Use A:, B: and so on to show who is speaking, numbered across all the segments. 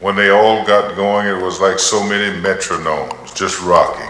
A: When they all got going, it was like so many metronomes, just rocking.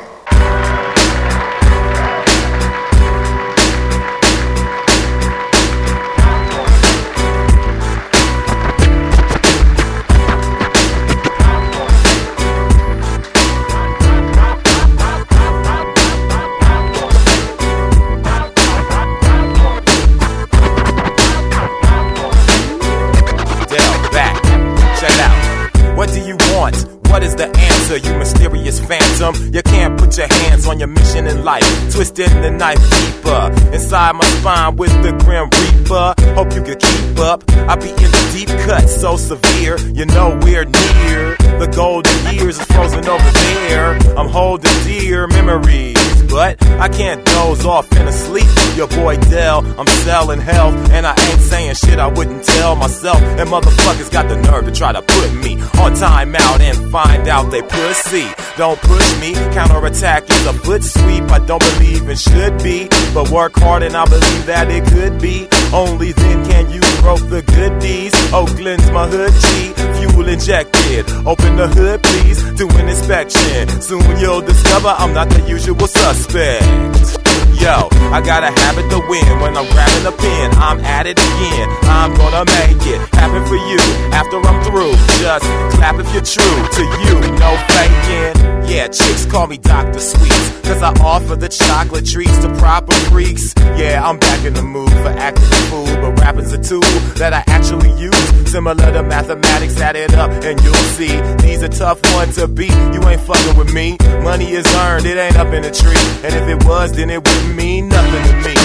B: What do you want? What is the answer, you mysterious phantom? You can't put your hands on your mission in life. Twisting the knife deeper inside my spine with the Grim Reaper. Hope you can keep up. I be in the deep cut, so severe. You know we're near. The golden years is frozen over there. I'm holding dear memories, but I can't doze off in a sleep. Your boy Dell, I'm selling health, and I ain't saying shit I wouldn't tell myself. And motherfuckers got the nerve to try to put me on timeout and find out they pussy. Don't push me, counterattack is a foot sweep. I don't believe it should be, but work hard and I believe that it could be. Only then can you broke the goodies. Oakland's my hood G, fuel injected. Open the hood please, do an inspection. Soon you'll discover I'm not the usual suspect. Yo, I got a habit to win. When I'm grabbing a pen, I'm at it again. I'm gonna make it happen for you after I'm through. Just clap if you're true to you, no faking. Yeah, chicks call me Dr. Sweets, cause I offer the chocolate treats to proper freaks. Yeah, I'm back in the mood for acting a fool, but rapping's a tool that I actually use. Similar to mathematics, add it up and you'll see. These are tough ones to beat, you ain't fucking with me. Money is earned, it ain't up in a tree. And if it was, then it wouldn't mean nothing to me.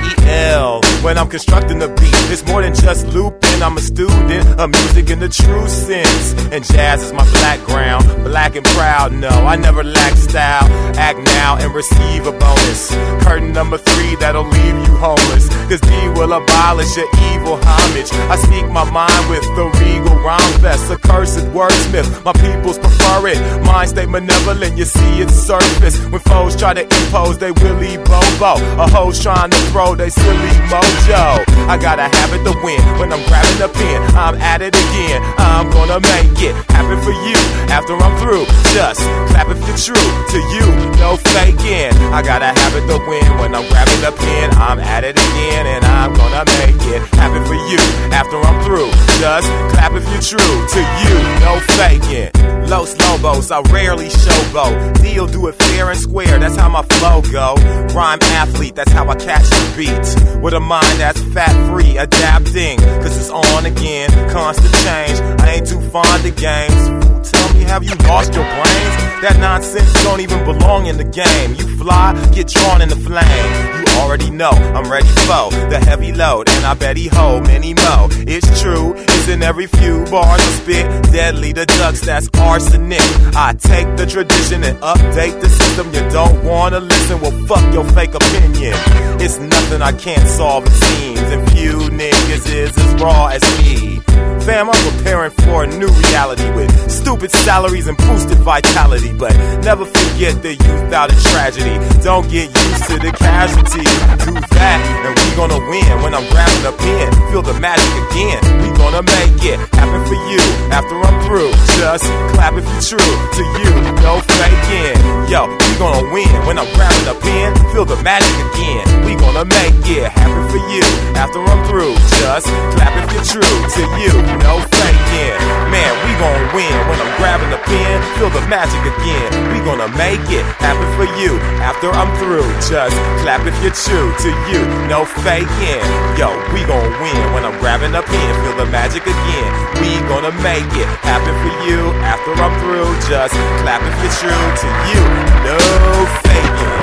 B: DEL, when I'm constructing the beat, it's more than just looping. I'm a student of music in the true sense, and jazz is my background. Black and proud, no, I never lack style. Act now and receive a bonus. Curtain number 3 that'll leave you homeless, cause D will abolish your evil homage. I speak my mind with the regal rhyme fest. A cursed wordsmith, my peoples prefer it. Mine stay malevolent, you see its surface. When foes try to impose they willy bobo, a hoes trying to throw they silly mojo. I got a habit to win. When I'm grabbing a pen, I'm at it again. I'm gonna make it happen for you after I'm through. Just clap if you're true to you, no faking. I got a habit to win. When I'm grabbing a pen, I'm at it again, and I'm gonna make it happen for you after I'm through. Just clap if you're true to you, no faking. Los Lobos, I rarely showboat. Deal, do it fair and square, that's how my flow go. Rhyme athlete, that's how I catch the beat. With a mind that's fat-free, adapting, cause it's on again. Constant change, I ain't too fond of games. Tell me, have you lost your brains? That nonsense don't even belong in the game. You fly, get drawn in the flame. You already know, I'm ready for the heavy load, and I bet he hold many more. It's true, it's in every few bars I spit. Deadly, the ducks, that's arsenic. I take the tradition and update the system. You don't wanna listen, well fuck your fake opinion. It's nothing I can't solve, it seems, and few niggas is as raw as me. Fam, I'm preparing for a new reality with stupid salaries and boosted vitality. But never forget the youth out of tragedy. Don't get used to the casualties. Do that, and we gonna win. When I'm grabbing a pen, feel the magic again. We gonna make it happen for you after I'm through. Just clap if you're true to you, no faking. Yo, we gonna win. When I'm grabbing a pen, feel the magic again. We gonna make it happen for you after I'm through. Just clap if you're true to you, no faking. Man, we gon' win. When I'm grabbing the pen, feel the magic again. We gonna make it happen for you after I'm through. Just clap if you're true to you, no faking. Yo, we gon' win. When I'm grabbing the pen, feel the magic again. We gonna make it happen for you after I'm through. Just clap if you're true to you, no faking.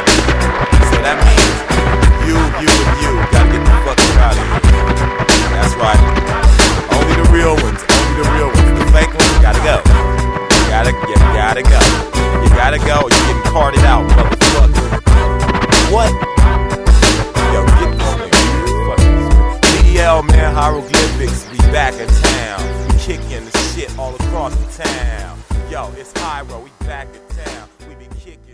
B: So that means you, and you gotta get the fuck out of here. That's right. Only the real ones, only the real ones. The fake ones, you gotta go. You gotta go. You gotta go, you're getting carted out, motherfucker. What? Yo, get this nigga. DEL, man, hieroglyphics, we back in town. We kicking the shit all across the town. Yo, it's Hyro, we back in town. We be kicking.